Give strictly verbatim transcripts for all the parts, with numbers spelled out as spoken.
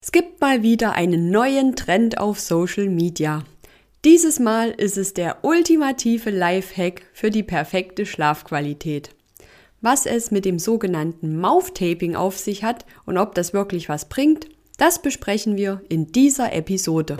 Es gibt mal wieder einen neuen Trend auf Social Media. Dieses Mal ist es der ultimative Lifehack für die perfekte Schlafqualität. Was es mit dem sogenannten Mouth-Taping auf sich hat und ob das wirklich was bringt, das besprechen wir in dieser Episode.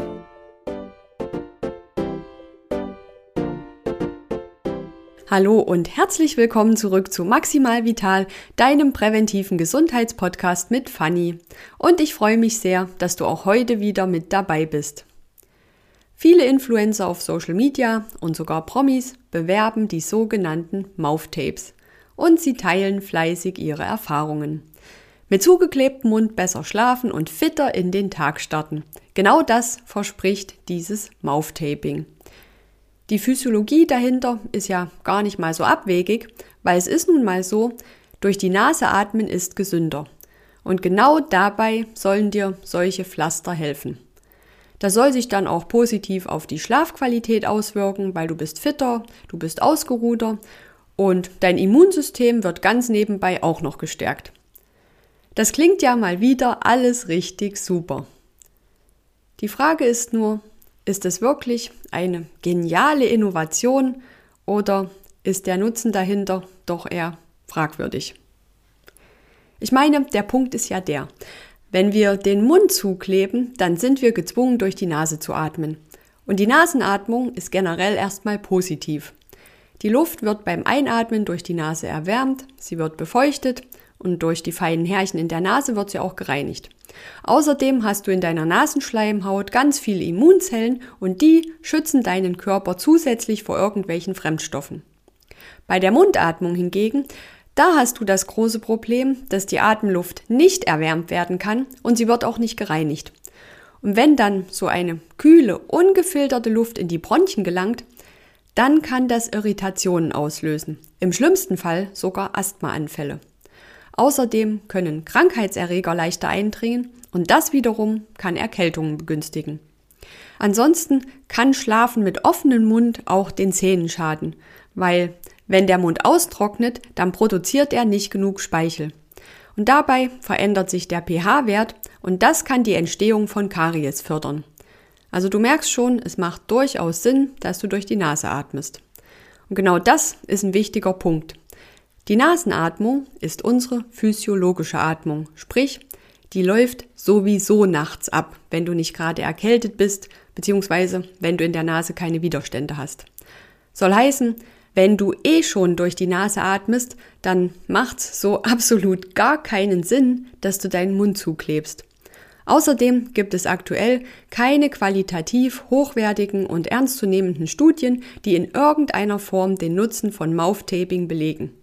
Hallo und herzlich willkommen zurück zu Maximal Vital, deinem präventiven Gesundheitspodcast mit Fanny. Und ich freue mich sehr, dass du auch heute wieder mit dabei bist. Viele Influencer auf Social Media und sogar Promis bewerben die sogenannten Mouth-Tapes und sie teilen fleißig ihre Erfahrungen. Mit zugeklebtem Mund besser schlafen und fitter in den Tag starten. Genau das verspricht dieses Mouth-Taping. Die Physiologie dahinter ist ja gar nicht mal so abwegig, weil es ist nun mal so, durch die Nase atmen ist gesünder. Und genau dabei sollen dir solche Pflaster helfen. Das soll sich dann auch positiv auf die Schlafqualität auswirken, weil du bist fitter, du bist ausgeruhter und dein Immunsystem wird ganz nebenbei auch noch gestärkt. Das klingt ja mal wieder alles richtig super. Die Frage ist nur, ist es wirklich eine geniale Innovation oder ist der Nutzen dahinter doch eher fragwürdig? Ich meine, der Punkt ist ja der, wenn wir den Mund zukleben, dann sind wir gezwungen, durch die Nase zu atmen. Und die Nasenatmung ist generell erstmal positiv. Die Luft wird beim Einatmen durch die Nase erwärmt, sie wird befeuchtet und durch die feinen Härchen in der Nase wird sie auch gereinigt. Außerdem hast du in deiner Nasenschleimhaut ganz viele Immunzellen und die schützen deinen Körper zusätzlich vor irgendwelchen Fremdstoffen. Bei der Mundatmung hingegen, da hast du das große Problem, dass die Atemluft nicht erwärmt werden kann und sie wird auch nicht gereinigt. Und wenn dann so eine kühle, ungefilterte Luft in die Bronchien gelangt, dann kann das Irritationen auslösen, im schlimmsten Fall sogar Asthmaanfälle. Außerdem können Krankheitserreger leichter eindringen und das wiederum kann Erkältungen begünstigen. Ansonsten kann Schlafen mit offenem Mund auch den Zähnen schaden, weil wenn der Mund austrocknet, dann produziert er nicht genug Speichel. Und dabei verändert sich der pH-Wert und das kann die Entstehung von Karies fördern. Also du merkst schon, es macht durchaus Sinn, dass du durch die Nase atmest. Und genau das ist ein wichtiger Punkt. Die Nasenatmung ist unsere physiologische Atmung, sprich, die läuft sowieso nachts ab, wenn du nicht gerade erkältet bist, beziehungsweise wenn du in der Nase keine Widerstände hast. Soll heißen, wenn du eh schon durch die Nase atmest, dann macht's so absolut gar keinen Sinn, dass du deinen Mund zuklebst. Außerdem gibt es aktuell keine qualitativ hochwertigen und ernstzunehmenden Studien, die in irgendeiner Form den Nutzen von Mouth-Taping belegen.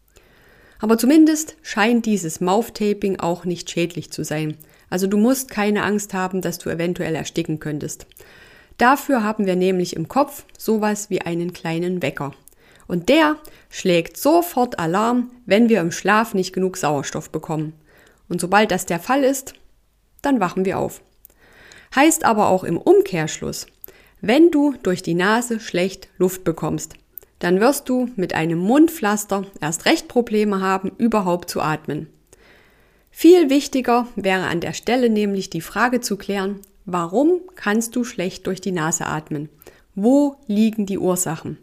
Aber zumindest scheint dieses Mouth-Taping auch nicht schädlich zu sein. Also du musst keine Angst haben, dass du eventuell ersticken könntest. Dafür haben wir nämlich im Kopf sowas wie einen kleinen Wecker. Und der schlägt sofort Alarm, wenn wir im Schlaf nicht genug Sauerstoff bekommen. Und sobald das der Fall ist, dann wachen wir auf. Heißt aber auch im Umkehrschluss, wenn du durch die Nase schlecht Luft bekommst, dann wirst du mit einem Mundpflaster erst recht Probleme haben, überhaupt zu atmen. Viel wichtiger wäre an der Stelle nämlich die Frage zu klären, warum kannst du schlecht durch die Nase atmen? Wo liegen die Ursachen?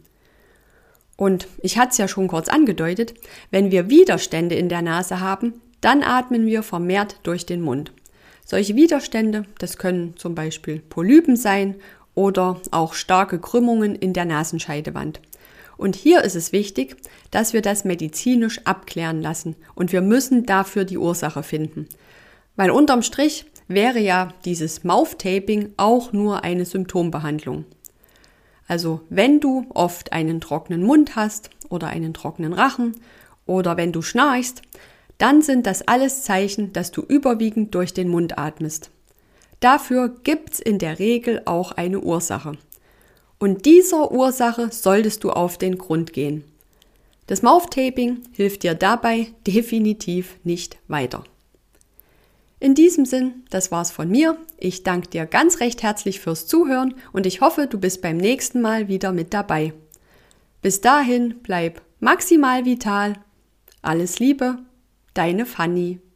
Und ich hatte es ja schon kurz angedeutet, wenn wir Widerstände in der Nase haben, dann atmen wir vermehrt durch den Mund. Solche Widerstände, das können zum Beispiel Polypen sein oder auch starke Krümmungen in der Nasenscheidewand. Und hier ist es wichtig, dass wir das medizinisch abklären lassen und wir müssen dafür die Ursache finden. Weil unterm Strich wäre ja dieses Mouth-Taping auch nur eine Symptombehandlung. Also wenn du oft einen trockenen Mund hast oder einen trockenen Rachen oder wenn du schnarchst, dann sind das alles Zeichen, dass du überwiegend durch den Mund atmest. Dafür gibt's in der Regel auch eine Ursache. Und dieser Ursache solltest du auf den Grund gehen. Das Mouth-Taping hilft dir dabei definitiv nicht weiter. In diesem Sinn, das war's von mir. Ich danke dir ganz recht herzlich fürs Zuhören und ich hoffe, du bist beim nächsten Mal wieder mit dabei. Bis dahin, bleib maximal vital. Alles Liebe, deine Fanny.